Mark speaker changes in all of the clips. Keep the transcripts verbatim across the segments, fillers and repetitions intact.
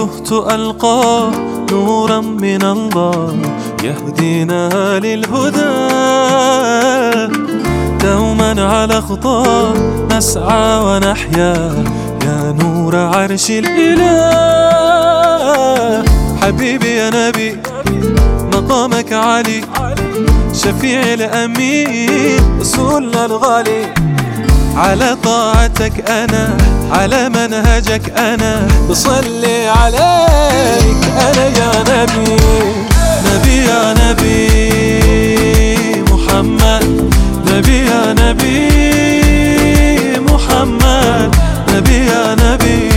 Speaker 1: تهت ألقى نورا من الله يهدينا للهدى. دوما على خطاه نسعى ونحيا يا نور عرش الإله. حبيبي يا نبي مقامك عالي، شفيع الأمين رسولنا الغالي. على طاعتك أنا على منهجك أنا بصلي عليك أنا يا نبي. نبي يا نبي محمد، نبي يا نبي محمد، نبي يا نبي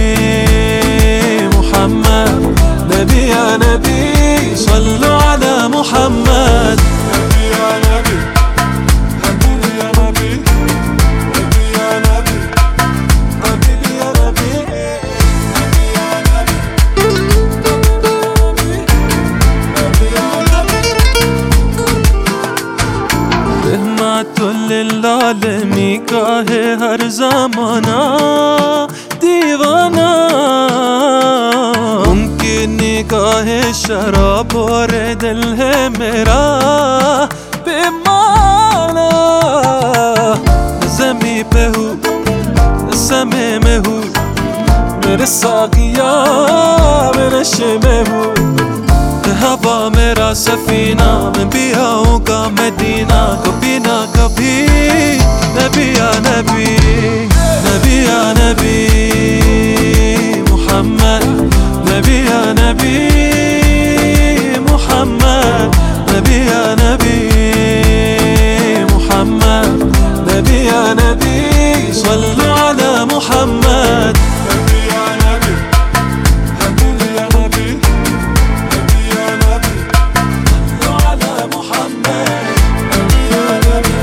Speaker 1: محمد، نبي يا نبي صلوا على محمد. نبي يا نبي حبيبي يا نبي، نبي يا نبي حبيبي يا نبي، نبي يا نبي نبي يا نبي. رحمت للعالمین کا ہے ہر زمانہ دیوانہ. ممکن نگاہ شراب اور دل ہے میرا بیمانہ. زمین پہ ہوں سمے میں ہوں میرے ساقیا میں نشے میں ہوں. ہوا میرا سفینہ میں بھی آؤں گا مدینہ کبھی نہ کبھی. نبی یا نبی نبی یا نبی محمد، نبی یا نبی محمد، نبی یا نبی محمد، نبی یا نبی صلوا على محمد. نبی یا نبی حبیبی یا نبی، نبی یا نبی صلوا على محمد. نبی یا نبی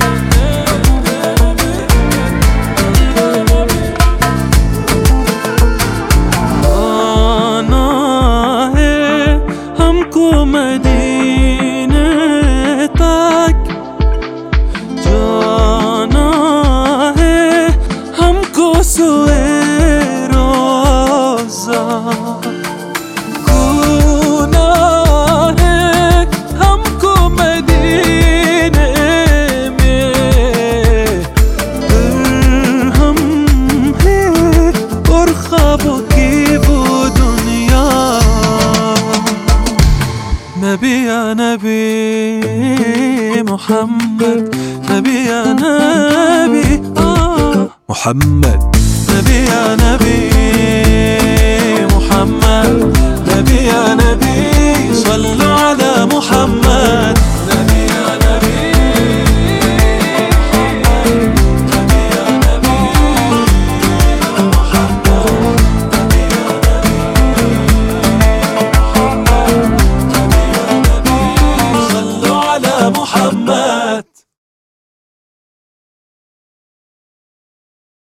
Speaker 1: آنا ہے ہم کو مدینے تک، جانا ہے ہم کو سوئے روزہ. گونا ہے ہم کو مدینے میں درہم ہے اور خوابوں کی وہ دنیا. نبی یا نبی محمد، نبی یا نبی آه محمد، نبی یا نبی